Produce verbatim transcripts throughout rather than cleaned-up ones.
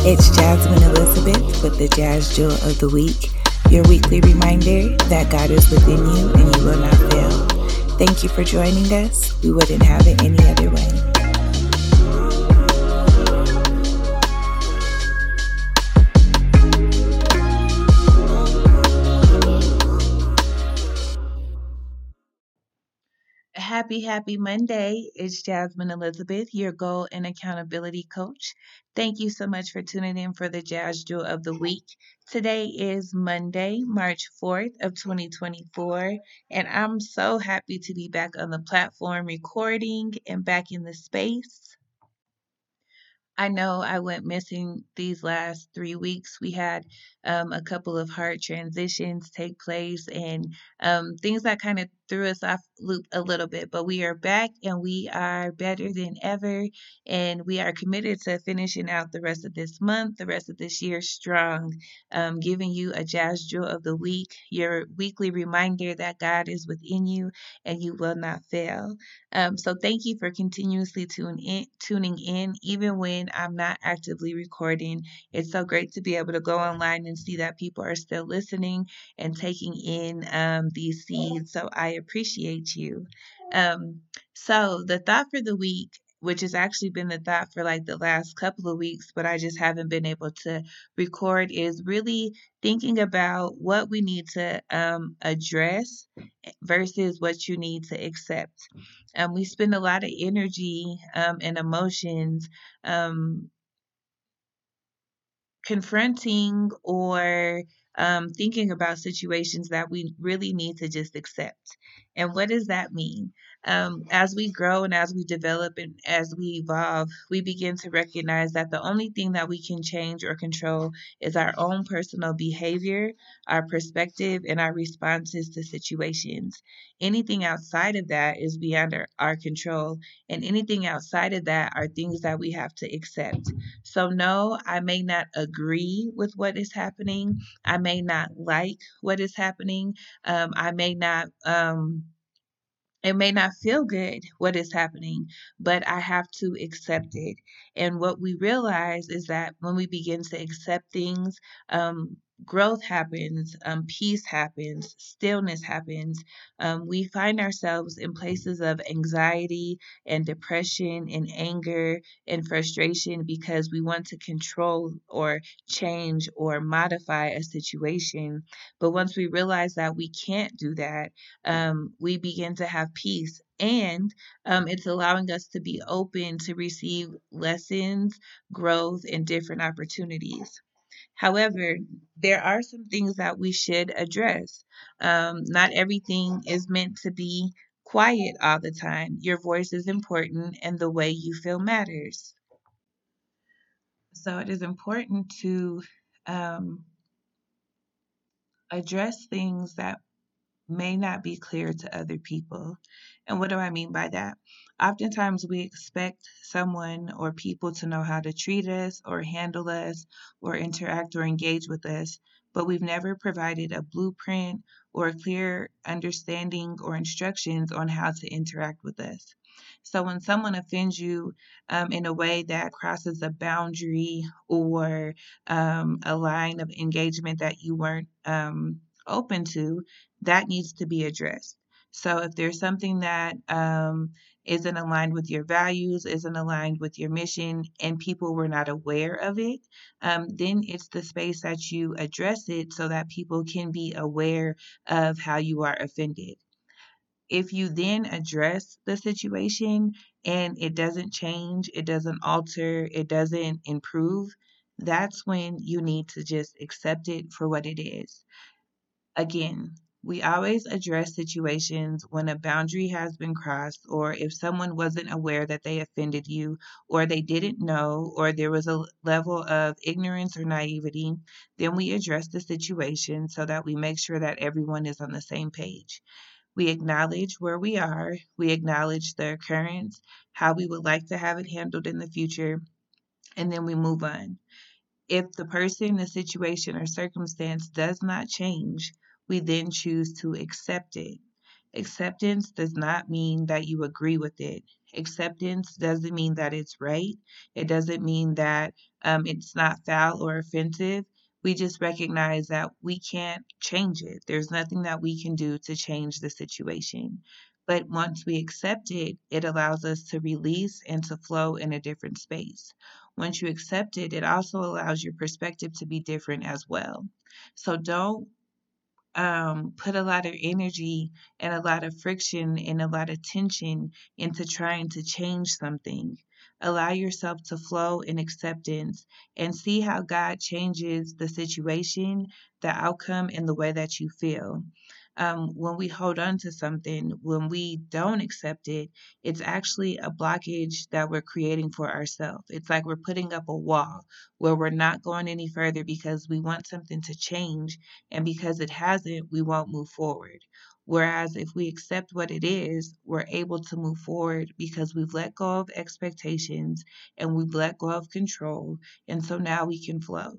It's Jasmine Elizabeth with the Jazz Jewel of the Week, your weekly reminder that God is within you and you will not fail. Thank you for joining us. We wouldn't have it any other way. Happy, happy Monday. It's Jasmine Elizabeth, your goal and accountability coach. Thank you so much for tuning in for the Jazz Jewel of the Week. Today is Monday, March fourth of twenty twenty-four, and I'm so happy to be back on the platform recording and back in the space. I know I went missing these last three weeks. We had um, a couple of hard transitions take place and um, things that kind of threw us off loop a little bit. But we are back and we are better than ever. And we are committed to finishing out the rest of this month, the rest of this year strong, um, giving you a Jazz Jewel of the Week, your weekly reminder that God is within you and you will not fail. Um, so thank you for continuously tune in, tuning in, even when I'm not actively recording. It's so great to be able to go online and see that people are still listening and taking in um, these seeds. So I appreciate you. Um, so the thought for the week, which has actually been the thought for like the last couple of weeks, but I just haven't been able to record, is really thinking about what we need to um, address versus what you need to accept. Um, we spend a lot of energy um, and emotions um, confronting or um, thinking about situations that we really need to just accept. And what does that mean? Um, as we grow and as we develop and as we evolve, we begin to recognize that the only thing that we can change or control is our own personal behavior, our perspective, and our responses to situations. Anything outside of that is beyond our, our control, and anything outside of that are things that we have to accept. So, no, I may not agree with what is happening. I may not like what is happening. Um, I may not. Um, it may not feel good what is happening, but I have to accept it. And what we realize is that when we begin to accept things, um, growth happens, um, peace happens, stillness happens. Um, we find ourselves in places of anxiety and depression and anger and frustration because we want to control or change or modify a situation. But once we realize that we can't do that, um, we begin to have peace. And um, it's allowing us to be open to receive lessons, growth, and different opportunities. However, there are some things that we should address. Um, not everything is meant to be quiet all the time. Your voice is important, and the way you feel matters. So it is important to um, address things that may not be clear to other people. And what do I mean by that? Oftentimes, we expect someone or people to know how to treat us or handle us or interact or engage with us, but we've never provided a blueprint or a clear understanding or instructions on how to interact with us. So when someone offends you um, in a way that crosses a boundary or um, a line of engagement that you weren't um, open to, that needs to be addressed. So if there's something that um, isn't aligned with your values, isn't aligned with your mission, and people were not aware of it, um, then it's the space that you address it so that people can be aware of how you are offended. If you then address the situation and it doesn't change, it doesn't alter, it doesn't improve, that's when you need to just accept it for what it is. Again, we always address situations when a boundary has been crossed, or if someone wasn't aware that they offended you, or they didn't know, or there was a level of ignorance or naivety, then we address the situation so that we make sure that everyone is on the same page. We acknowledge where we are, we acknowledge the occurrence, how we would like to have it handled in the future, and then we move on. If the person, the situation, or circumstance does not change, we then choose to accept it. Acceptance does not mean that you agree with it. Acceptance doesn't mean that it's right. It doesn't mean that um, it's not foul or offensive. We just recognize that we can't change it. There's nothing that we can do to change the situation. But once we accept it, it allows us to release and to flow in a different space. Once you accept it, it also allows your perspective to be different as well. So don't um, put a lot of energy and a lot of friction and a lot of tension into trying to change something. Allow yourself to flow in acceptance and see how God changes the situation, the outcome, and the way that you feel. Um, when we hold on to something, when we don't accept it, it's actually a blockage that we're creating for ourselves. It's like we're putting up a wall where we're not going any further because we want something to change, and because it hasn't, we won't move forward. Whereas if we accept what it is, we're able to move forward because we've let go of expectations and we've let go of control. And so now we can flow.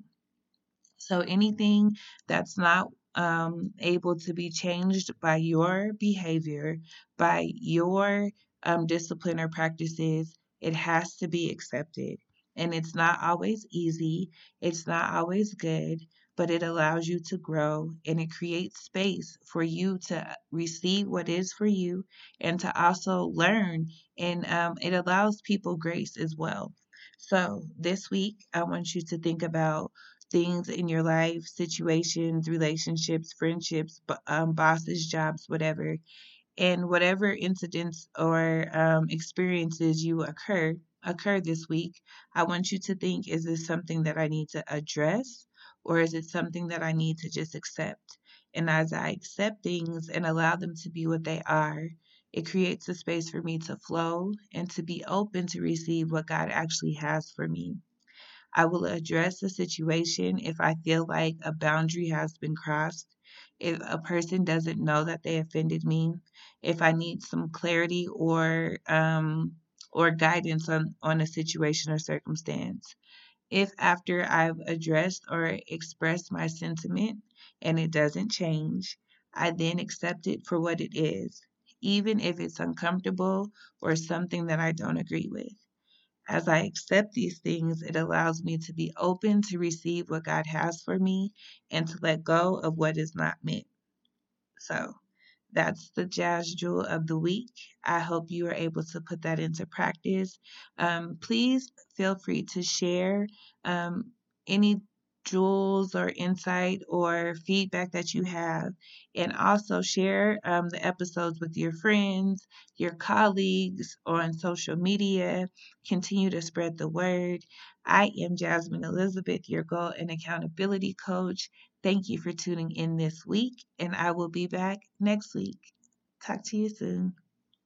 So anything that's not um, able to be changed by your behavior, by your um, discipline or practices, it has to be accepted. And it's not always easy, it's not always good, but it allows you to grow and it creates space for you to receive what is for you and to also learn. And um, it allows people grace as well. So this week, I want you to think about things in your life, situations, relationships, friendships, um, bosses, jobs, whatever, and whatever incidents or um, experiences you occur occur this week. I want you to think: is this something that I need to address, or is it something that I need to just accept? And as I accept things and allow them to be what they are, it creates a space for me to flow and to be open to receive what God actually has for me. I will address the situation if I feel like a boundary has been crossed, if a person doesn't know that they offended me, if I need some clarity or um, or guidance on, on a situation or circumstance. If after I've addressed or expressed my sentiment and it doesn't change, I then accept it for what it is, even if it's uncomfortable or something that I don't agree with. As I accept these things, it allows me to be open to receive what God has for me and to let go of what is not meant. So that's the Jazz Jewel of the week. I hope you are able to put that into practice. Um, please feel free to share um, any jewels or insight or feedback that you have, and also share um, the episodes with your friends, your colleagues on social media. Continue to spread the word. I am Jasmine Elizabeth, your goal and accountability coach. Thank you for tuning in this week, and I will be back next week. Talk to you soon.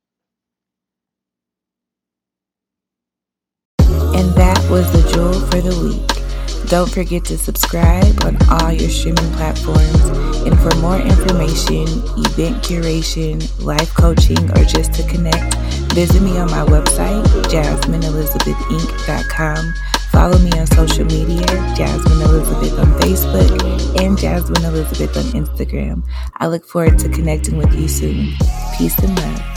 And that was the Jewel for the week. Don't forget to subscribe on all your streaming platforms. And for more information, event curation, life coaching, or just to connect, visit me on my website, jasmine elizabeth inc dot com. Follow me on social media, Jasmine Elizabeth on Facebook and Jasmine Elizabeth on Instagram. I look forward to connecting with you soon. Peace and love.